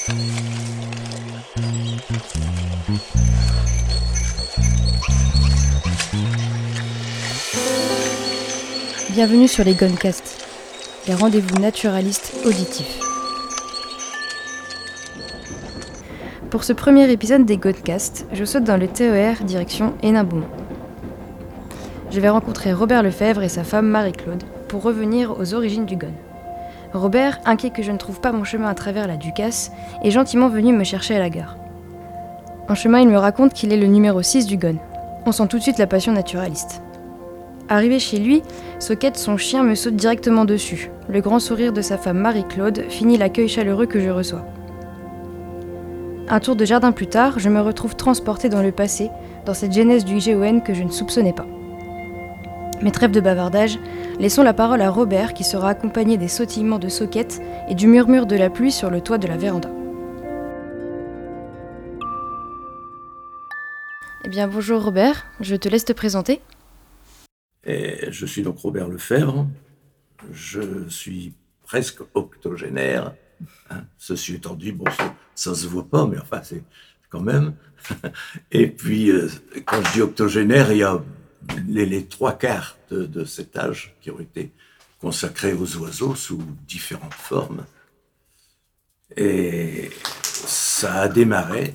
Bienvenue sur les Goncasts, les rendez-vous naturalistes auditifs. Pour ce premier épisode des Goncasts, je saute dans le TER direction Hénin-Beaumont. Je vais rencontrer Robert Lefebvre et sa femme Marie-Claude pour revenir aux origines du Gon. Robert, inquiet que je ne trouve pas mon chemin à travers la Ducasse, est gentiment venu me chercher à la gare. En chemin, il me raconte qu'il est le numéro 6 du Gon. On sent tout de suite la passion naturaliste. Arrivé chez lui, Soquette, son chien, me saute directement dessus. Le grand sourire de sa femme Marie-Claude finit l'accueil chaleureux que je reçois. Un tour de jardin plus tard, je me retrouve transportée dans le passé, dans cette genèse du GON que je ne soupçonnais pas. Mais trêve de bavardage, laissons la parole à Robert qui sera accompagné des sautillements de Soquette et du murmure de la pluie sur le toit de la véranda. Eh bien bonjour Robert, je te laisse te présenter. Et je suis donc Robert Lefebvre, je suis presque octogénaire, ceci étant dit, bon, ça se voit pas, mais enfin, c'est quand même. Et puis, quand je dis octogénaire, il y a les trois quarts de cet âge qui ont été consacrés aux oiseaux sous différentes formes. Et ça a démarré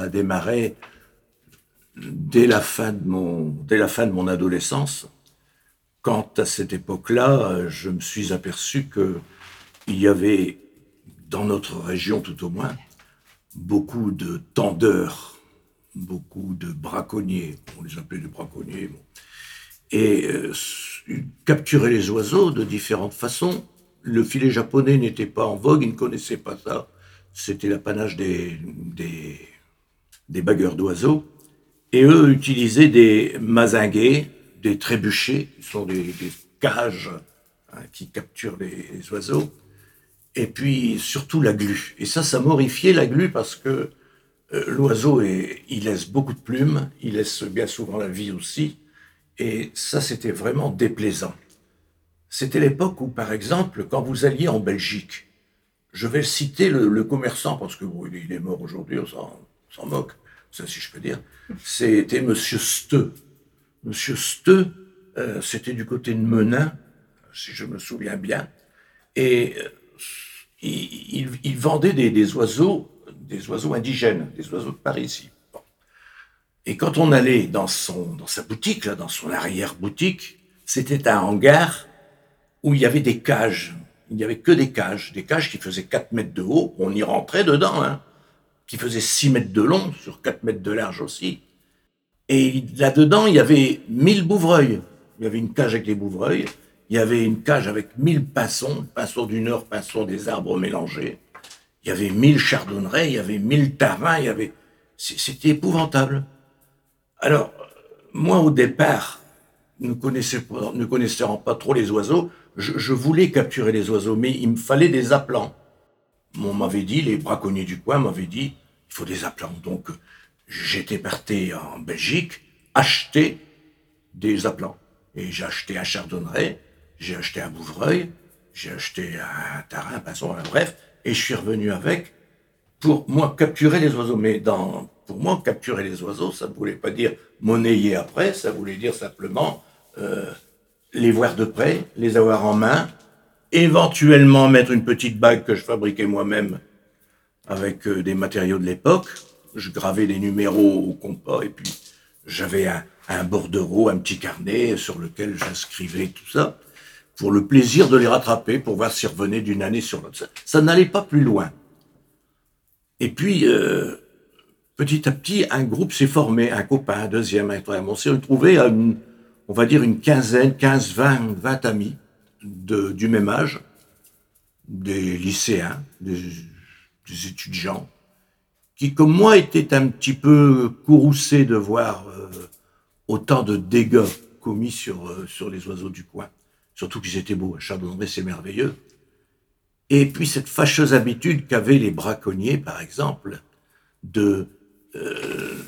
dès la fin de mon adolescence. Quand, à cette époque-là, je me suis aperçu qu'il y avait, dans notre région tout au moins, beaucoup de tendeurs, beaucoup de braconniers, on les appelait des braconniers, bon. Et capturer les oiseaux de différentes façons. Le filet japonais n'était pas en vogue, ils ne connaissaient pas ça. C'était l'apanage des bagueurs d'oiseaux. Et eux utilisaient des mazinguets, des trébuchets, qui sont des cages qui capturent les oiseaux, et puis surtout la glu. Et ça m'horrifiait la glu parce que l'oiseau, il laisse beaucoup de plumes, il laisse bien souvent la vie aussi, et ça c'était vraiment déplaisant. C'était l'époque où, par exemple, quand vous alliez en Belgique, je vais citer le commerçant, parce que bon, il est mort aujourd'hui, on s'en moque, ça si je peux dire, c'était Monsieur Steu. Monsieur Steu, c'était du côté de Menin, si je me souviens bien, et il vendait des oiseaux indigènes, des oiseaux de Parisis. Bon. Et quand on allait dans sa boutique, là, dans son arrière-boutique, c'était un hangar où il y avait des cages. Il n'y avait que des cages qui faisaient 4 mètres de haut, on y rentrait dedans, qui faisaient 6 mètres de long, sur 4 mètres de large aussi. Et là-dedans, il y avait 1000 bouvreuils. Il y avait une cage avec des bouvreuils. Il y avait une cage avec 1000 pinsons du Nord, pinsons des arbres mélangés. Il y avait 1000 chardonnerets, il y avait 1000 tarins, c'était épouvantable. Alors, moi, au départ, ne connaissant pas trop les oiseaux, je voulais capturer les oiseaux, mais il me fallait des appelants. On m'avait dit, les braconniers du coin m'avaient dit, il faut des appelants. Donc, j'étais parti en Belgique acheter des appelants. Et j'ai acheté un chardonneret, j'ai acheté un bouvreuil, j'ai acheté un tarin, un pinson, bref, et je suis revenu avec pour moi capturer les oiseaux. Mais pour moi, capturer les oiseaux, ça ne voulait pas dire monnayer après, ça voulait dire simplement les voir de près, les avoir en main, éventuellement mettre une petite bague que je fabriquais moi-même avec des matériaux de l'époque. Je gravais des numéros au compas et puis j'avais un bordereau, un petit carnet sur lequel j'inscrivais tout ça pour le plaisir de les rattraper, pour voir s'ils revenaient d'une année sur l'autre. Ça n'allait pas plus loin. Et puis, petit à petit, un groupe s'est formé, un copain, un deuxième, un troisième. On s'est retrouvé à on va dire une quinzaine, 15, 20 amis du même âge, des lycéens, des étudiants, qui, comme moi, étaient un petit peu courroucés de voir autant de dégâts commis sur les oiseaux du coin. Surtout qu'ils étaient beaux. Un chardonneret, c'est merveilleux. Et puis cette fâcheuse habitude qu'avaient les braconniers, par exemple,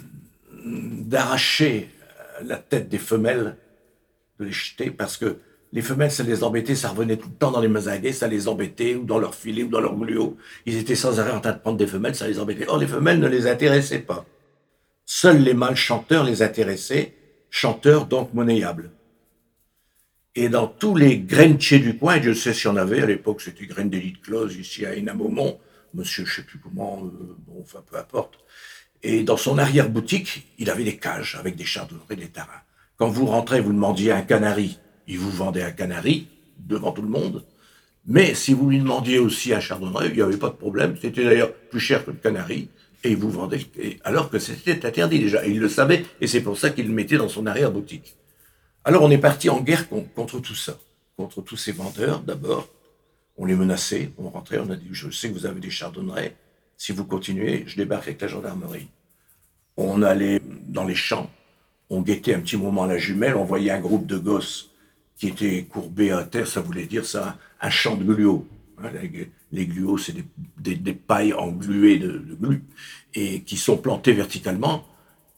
d'arracher la tête des femelles, de les jeter, parce que Les femelles, ça les embêtait, ça revenait tout le temps dans les mazinguets, ça les embêtait, ou dans leur filet, ou dans leur gluot. Ils étaient sans arrêt en train de prendre des femelles, ça les embêtait. Or, les femelles ne les intéressaient pas. Seuls les mâles chanteurs les intéressaient, chanteurs donc monnayables. Et dans tous les grainetiers du coin, je sais s'il y en avait, à l'époque c'était Graine d'Élite Close, ici à Hénin-Beaumont, monsieur je sais plus comment, bon, enfin peu importe. Et dans son arrière-boutique, il avait des cages avec des chardonnerets, des tarins. Quand vous rentrez, vous demandiez un canari, il vous vendait un canari devant tout le monde. Mais si vous lui demandiez aussi un chardonneret, il n'y avait pas de problème. C'était d'ailleurs plus cher que le canari. Et il vous vendait, alors que c'était interdit déjà. Et il le savait, et c'est pour ça qu'il le mettait dans son arrière-boutique. Alors on est parti en guerre contre tout ça. Contre tous ces vendeurs, d'abord. On les menaçait, on rentrait, on a dit, je sais que vous avez des chardonnerets. Si vous continuez, je débarque avec la gendarmerie. On allait dans les champs, on guettait un petit moment la jumelle, on voyait un groupe de gosses qui étaient courbés à terre, ça voulait dire ça, un champ de gluaux. Les gluaux, c'est des pailles engluées de glu, et qui sont plantées verticalement.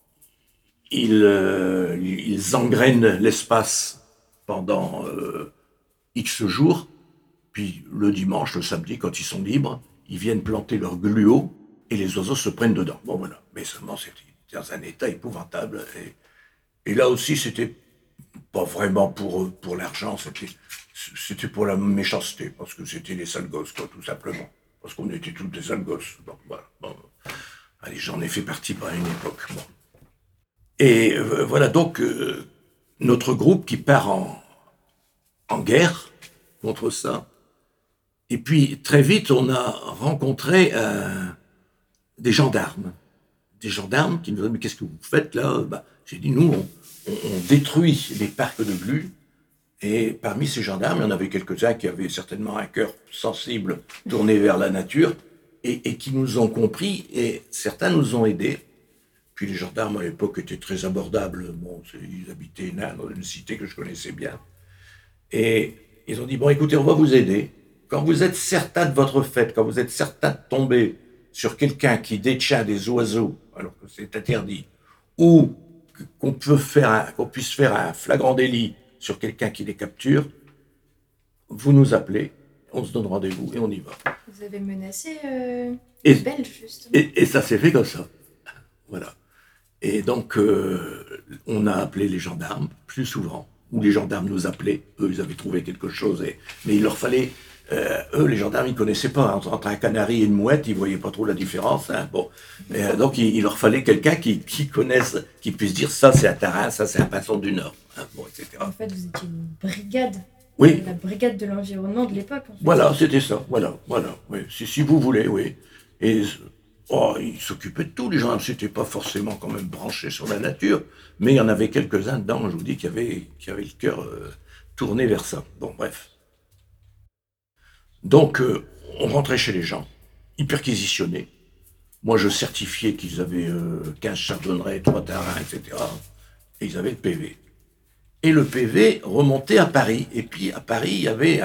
Ils engrainent l'espace pendant X jours, puis le dimanche, le samedi, quand ils sont libres, ils viennent planter leurs gluaux, et les oiseaux se prennent dedans. Bon voilà, mais seulement c'était dans un état épouvantable. Et là aussi, c'était pas vraiment pour l'argent, c'était pour la méchanceté, parce que c'était les sales gosses, quoi, tout simplement. Parce qu'on était tous des sales gosses. Donc voilà. Bon. Allez, j'en ai fait partie par une époque. Bon. Et voilà donc notre groupe qui part en guerre contre ça. Et puis très vite, on a rencontré des gendarmes. Des gendarmes qui nous ont dit, mais qu'est-ce que vous faites là? J'ai dit, nous, on détruit les parcs de glu. Et parmi ces gendarmes, il y en avait quelques-uns qui avaient certainement un cœur sensible tourné vers la nature et qui nous ont compris, et certains nous ont aidés. Puis les gendarmes à l'époque étaient très abordables. Bon, ils habitaient dans une cité que je connaissais bien. Et ils ont dit, bon écoutez, on va vous aider. Quand vous êtes certain de votre fait, quand vous êtes certain de tomber sur quelqu'un qui détient des oiseaux, alors que c'est interdit, ou qu'on puisse faire un flagrant délit sur quelqu'un qui les capture, vous nous appelez, on se donne rendez-vous et on y va. Vous avez menacé les Belges, justement. Et ça s'est fait comme ça. Voilà. Et donc, on a appelé les gendarmes plus souvent, ou les gendarmes nous appelaient. Eux, ils avaient trouvé quelque chose, mais il leur fallait... eux, les gendarmes, ils connaissaient pas. Entre un canari et une mouette, ils voyaient pas trop la différence. Hein. Bon. Donc, il leur fallait quelqu'un qui connaisse, qui puisse dire ça, c'est un tarin, ça, c'est un pinson du Nord. Hein, bon, etc. En fait, vous étiez une brigade. Oui. La brigade de l'environnement de l'époque. En fait. Voilà, c'était ça. Voilà. Oui. Si vous voulez, oui. Et ils s'occupaient de tout. Les gendarmes, c'était pas forcément quand même branchés sur la nature, mais il y en avait quelques-uns dedans, je vous dis, qui avaient le cœur tourné vers ça. Bon, bref. Donc, on rentrait chez les gens, ils perquisitionnaient. Moi, je certifiais qu'ils avaient 15 chardonnerets, 3 tarins, etc. Et ils avaient le PV. Et le PV remontait à Paris. Et puis, à Paris, il y avait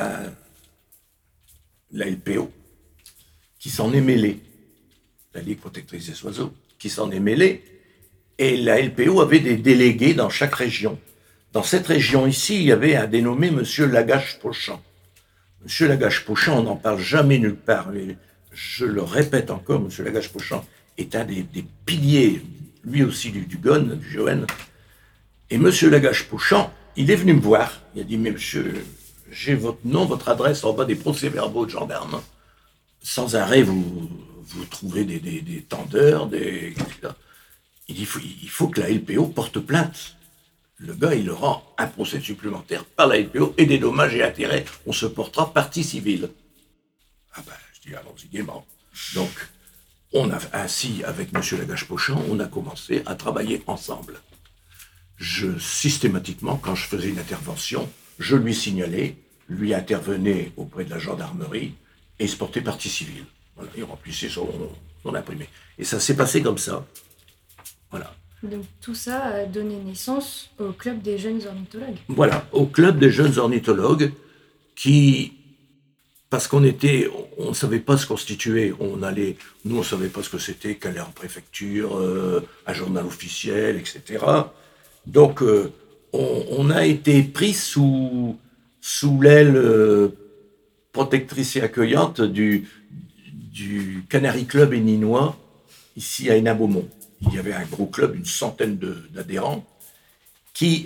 la LPO qui s'en est mêlée. La Ligue protectrice des oiseaux, qui s'en est mêlée. Et la LPO avait des délégués dans chaque région. Dans cette région ici, il y avait un dénommé Monsieur Lagache-Pochan. Monsieur Lagache-Pochan, on n'en parle jamais nulle part. Mais je le répète encore, Monsieur Lagache-Pochan est un des piliers, lui aussi, du GON, du GON. Et Monsieur Lagache-Pochan, il est venu me voir. Il a dit, mais monsieur, j'ai votre nom, votre adresse en bas des procès-verbaux de gendarmes. Sans arrêt, vous trouvez des tendeurs, Il dit, il faut que la LPO porte plainte. Le gars, il aura un procès supplémentaire par la LPO et des dommages et intérêts. On se portera partie civile. Je dis, allons-y gaiement. Donc, ainsi, avec M. Lagache-Pochan, on a commencé à travailler ensemble. Systématiquement, quand je faisais une intervention, je lui signalais, lui intervenait auprès de la gendarmerie et il se portait partie civile. Voilà, il remplissait son imprimé. Et ça s'est passé comme ça. Voilà. Donc tout ça a donné naissance au Club des jeunes ornithologues. Voilà, au Club des jeunes ornithologues qui, parce qu'on ne savait pas se constituer, nous on savait pas ce que c'était qu'aller en préfecture, un journal officiel, etc. Donc on a été pris sous sous l'aile protectrice et accueillante du Canary Club héninois, ici à Hénin-Beaumont. Il y avait un gros club, une centaine d'adhérents, qui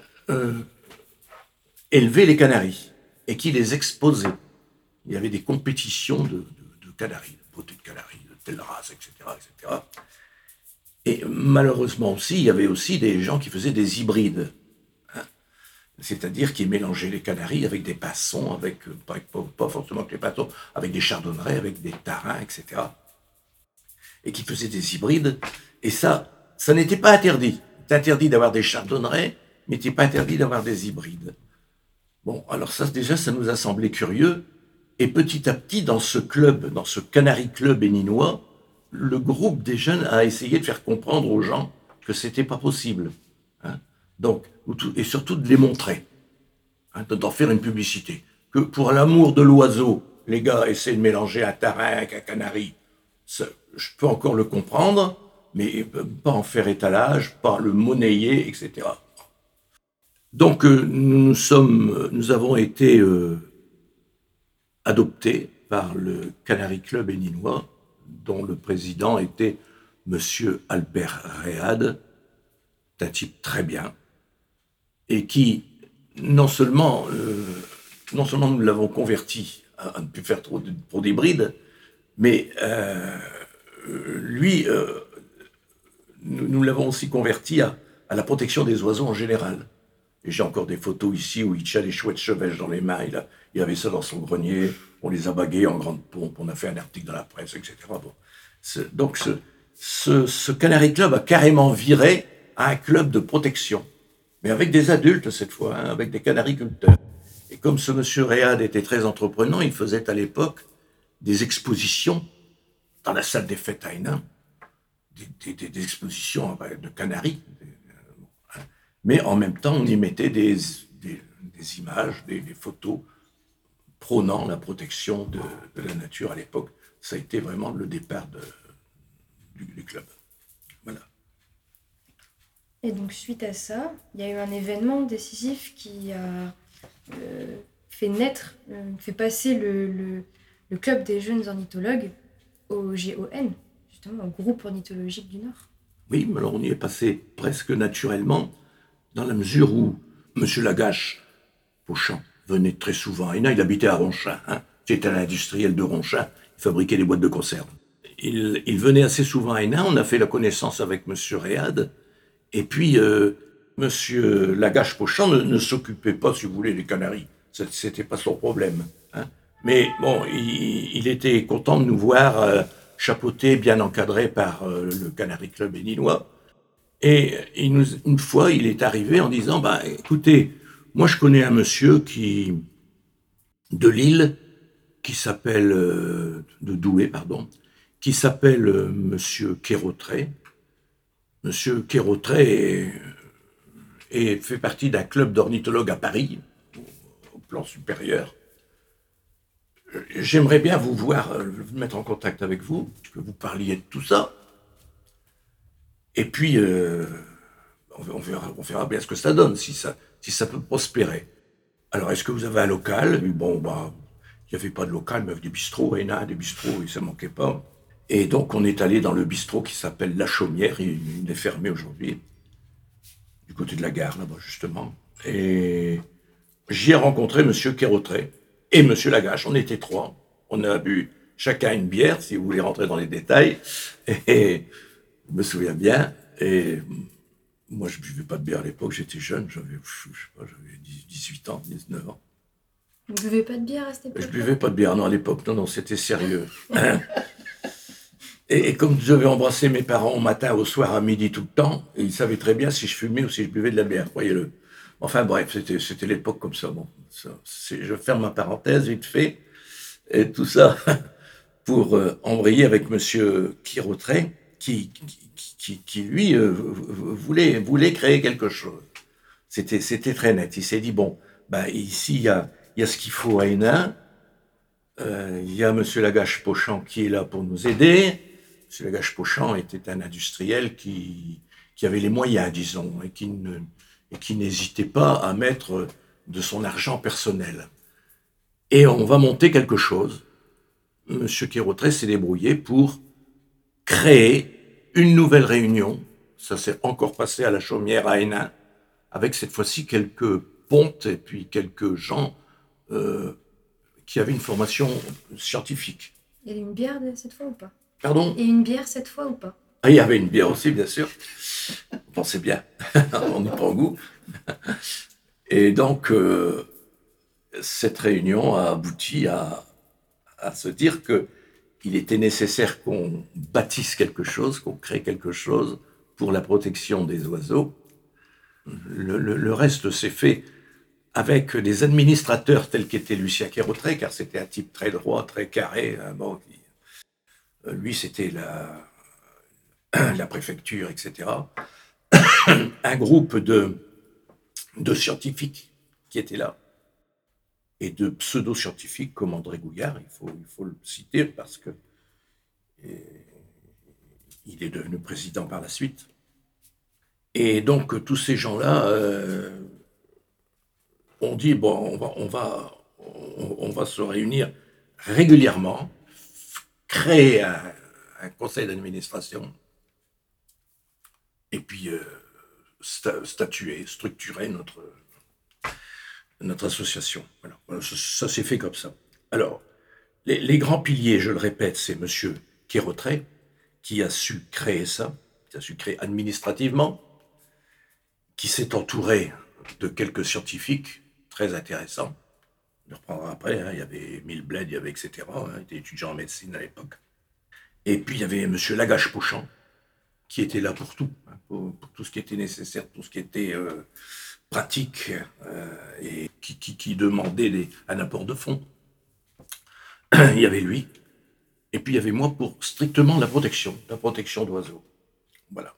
élevaient les canaris et qui les exposaient. Il y avait des compétitions de canaris, de beauté de canaris, de telle race, etc., etc. Et malheureusement aussi, il y avait aussi des gens qui faisaient des hybrides. C'est-à-dire qui mélangeaient les canaris avec des passons, avec, pas forcément que les passons, avec des chardonnerets, avec des tarins, etc. Et qui faisaient des hybrides. Et ça n'était pas interdit. C'est interdit d'avoir des chardonnerets, mais il n'était pas interdit d'avoir des hybrides. Bon, alors ça, déjà, ça nous a semblé curieux. Et petit à petit, dans ce club, dans ce Canary Club héninois, le groupe des jeunes a essayé de faire comprendre aux gens que c'était pas possible. Donc, et surtout de les montrer, d'en faire une publicité. Que pour l'amour de l'oiseau, les gars essaient de mélanger un tarin avec un canari. Ça, je peux encore le comprendre, mais pas en faire étalage, pas le monnayer, etc. Donc, nous avons été adoptés par le Canary Club héninois, dont le président était Monsieur Albert Réad, un type très bien, et qui, non seulement nous l'avons converti à ne plus faire trop d'hybrides, mais lui, nous l'avons aussi converti à la protection des oiseaux en général. Et j'ai encore des photos ici où il tient les chouettes chevêches dans les mains, il avait ça dans son grenier, on les a bagués en grande pompe, on a fait un article dans la presse, etc. Bon. Donc ce Canary Club a carrément viré à un club de protection, mais avec des adultes cette fois, avec des canariculteurs. Et comme ce monsieur Réad était très entreprenant, il faisait à l'époque des expositions dans la salle des fêtes à Hénin, des expositions de canaris, mais en même temps on y mettait des images, des photos prônant la protection de la nature à l'époque. Ça a été vraiment le départ du club. Voilà. Et donc, suite à ça, il y a eu un événement décisif qui a fait passer le club des jeunes ornithologues au GON, justement, au groupe ornithologique du Nord. Oui, mais alors on y est passé presque naturellement, dans la mesure où M. Lagache, Pauchamp, venait très souvent à Hénin, il habitait à Ronchin, c'était un industriel de Ronchin, il fabriquait des boîtes de conserve. Il venait assez souvent à Hénin, on a fait la connaissance avec M. Réad, et puis M. Lagache-Pauchamp ne s'occupait pas, si vous voulez, des canaris, c'était pas son problème. Mais bon, il était content de nous voir chapeautés, bien encadrés par le Canary Club héninois. Et une fois, il est arrivé en disant, écoutez, moi je connais un monsieur de Lille, qui s'appelle, de Douai, pardon, qui s'appelle monsieur Quérotret. Monsieur Quérotret fait partie d'un club d'ornithologues à Paris, au plan supérieur. J'aimerais bien vous voir, vous mettre en contact avec vous, que vous parliez de tout ça. Et puis, on verra bien ce que ça donne, si ça peut prospérer. Alors, est-ce que vous avez un local? Bon, il n'y avait pas de local, mais il y avait des bistrots, des bistrots, et ça ne manquait pas. Et donc, on est allé dans le bistrot qui s'appelle La Chaumière, il est fermé aujourd'hui, du côté de la gare, là-bas, justement. Et j'y ai rencontré M. Quérotret et M. Lagache, on était trois. On a bu chacun une bière, si vous voulez rentrer dans les détails. Et je me souviens bien, et moi je ne buvais pas de bière à l'époque, j'étais jeune, j'avais 18 ans, 19 ans. Vous ne buvez pas de bière à cette époque? Je ne buvais pas de bière, non, à l'époque, non, c'était sérieux. et comme j'avais embrassé mes parents au matin, au soir, à midi, tout le temps, et ils savaient très bien si je fumais ou si je buvais de la bière, croyez-le. Enfin bref, c'était l'époque comme ça. Bon, je ferme ma parenthèse vite fait, et tout ça pour embrayer avec Monsieur Quérotret, qui lui voulait créer quelque chose. C'était très net. Il s'est dit ici il y a ce qu'il faut à Hénin. Il y a Monsieur Lagache-Pauchamp qui est là pour nous aider. Monsieur Lagache-Pauchamp était un industriel qui avait les moyens, disons, et qui n'hésitait pas à mettre de son argent personnel. Et on va monter quelque chose. Monsieur Quérotret s'est débrouillé pour créer une nouvelle réunion. Ça s'est encore passé à la Chaumière à Hénin, avec cette fois-ci quelques pontes et puis quelques gens qui avaient une formation scientifique. Il y a une bière cette fois ou pas? Pardon? Et une bière cette fois ou pas? Ah, il y avait une bière aussi, bien sûr. On pensait bien. On y prend goût. Et donc, cette réunion a abouti à se dire qu'il était nécessaire qu'on bâtisse quelque chose, qu'on crée quelque chose pour la protection des oiseaux. Le reste s'est fait avec des administrateurs tels qu'était Lucien Quérotret, car c'était un type très droit, très carré. Hein, bon, lui, c'était la préfecture, etc. Un groupe de scientifiques qui étaient là, et de pseudo-scientifiques comme André Gouillard, il faut le citer parce que il est devenu président par la suite. Et donc tous ces gens-là ont dit bon, on va se réunir régulièrement, créer un conseil d'administration, et puis statuer, structurer notre association. Voilà. Ça s'est fait comme ça. Alors, les grands piliers, je le répète, c'est monsieur Quérotret, qui a su créer ça, qui a su créer administrativement, qui s'est entouré de quelques scientifiques très intéressants. On le reprendra après, hein, il y avait Émile Bled, il y avait etc. Il était étudiant en médecine à l'époque. Et puis il y avait monsieur Lagache-Pochant, qui était là pour tout, hein, pour tout ce qui était nécessaire, tout ce qui était pratique et qui demandait un apport de fonds. Il y avait lui, et puis il y avait moi pour strictement la protection d'oiseaux. Voilà.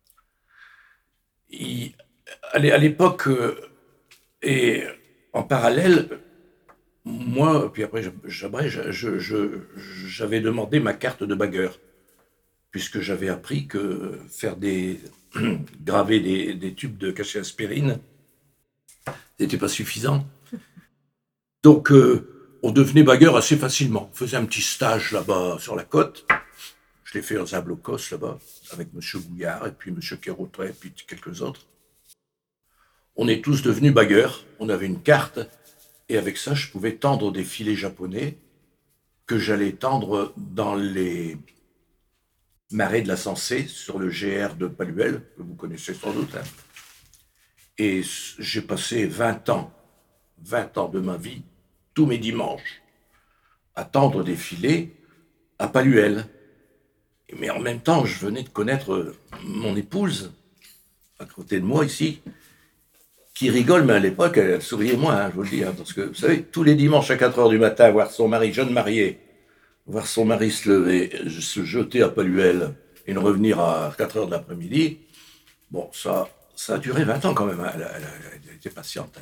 À l'époque, et en parallèle, moi, puis après j'avais demandé ma carte de bagueur, puisque j'avais appris que faire graver des tubes de cachet aspirine n'était pas suffisant. Donc, on devenait bagueur assez facilement. On faisait un petit stage là-bas sur la côte. Je l'ai fait dans un blocos là-bas, avec M. Gouillard, et puis M. Quérotret, et puis quelques autres. On est tous devenus bagueurs. On avait une carte, et avec ça, je pouvais tendre des filets japonais que j'allais tendre dans les marais de la Sensée, sur le GR de Paluel, que vous connaissez sans doute. Hein. Et j'ai passé 20 ans de ma vie, tous mes dimanches, à tendre des filets à Paluel. Mais en même temps, je venais de connaître mon épouse, à côté de moi ici, qui rigole, mais à l'époque, elle souriait moins, hein, je vous le dis. Hein, parce que, vous savez, tous les dimanches à 4h du matin, voir son mari, jeune marié, voir son mari se lever, se jeter à Paluel et ne revenir à 4h de l'après-midi, bon, ça a duré 20 ans quand même. Hein. Elle était patiente.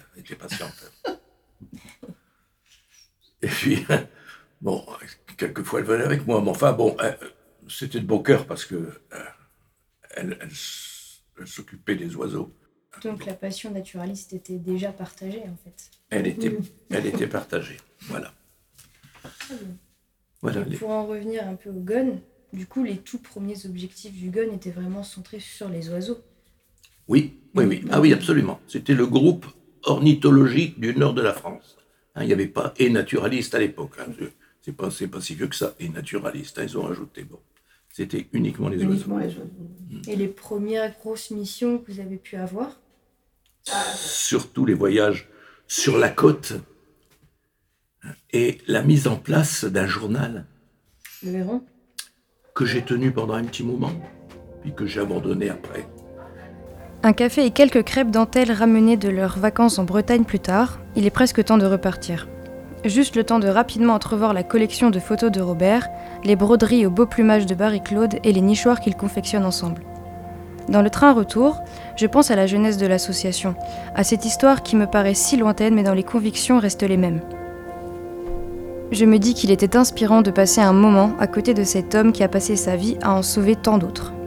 Et puis, bon, quelquefois elle venait avec moi, mais enfin, bon, c'était de bon cœur parce que elle s'occupait des oiseaux. Donc la passion naturaliste était déjà partagée, en fait. Elle était partagée, voilà. Voilà. Pour en revenir un peu au GON, du coup, les tout premiers objectifs du GON étaient vraiment centrés sur les oiseaux. Oui. Ah oui, absolument. C'était le groupe ornithologique du nord de la France. Hein, il n'y avait pas et naturaliste à l'époque. Hein. C'est pas si vieux que ça, et naturaliste. Hein, ils ont ajouté. Bon, c'était uniquement les oiseaux. Et les premières grosses missions que vous avez pu avoir? Surtout les voyages sur la côte et la mise en place d'un journal. Le Héron? Que j'ai tenu pendant un petit moment, puis que j'ai abandonné après. Un café et quelques crêpes dentelles ramenées de leurs vacances en Bretagne plus tard, il est presque temps de repartir. Juste le temps de rapidement entrevoir la collection de photos de Robert, les broderies au beau plumage de Marie-Claude et les nichoirs qu'ils confectionnent ensemble. Dans le train retour, je pense à la jeunesse de l'association, à cette histoire qui me paraît si lointaine mais dont les convictions restent les mêmes. Je me dis qu'il était inspirant de passer un moment à côté de cet homme qui a passé sa vie à en sauver tant d'autres.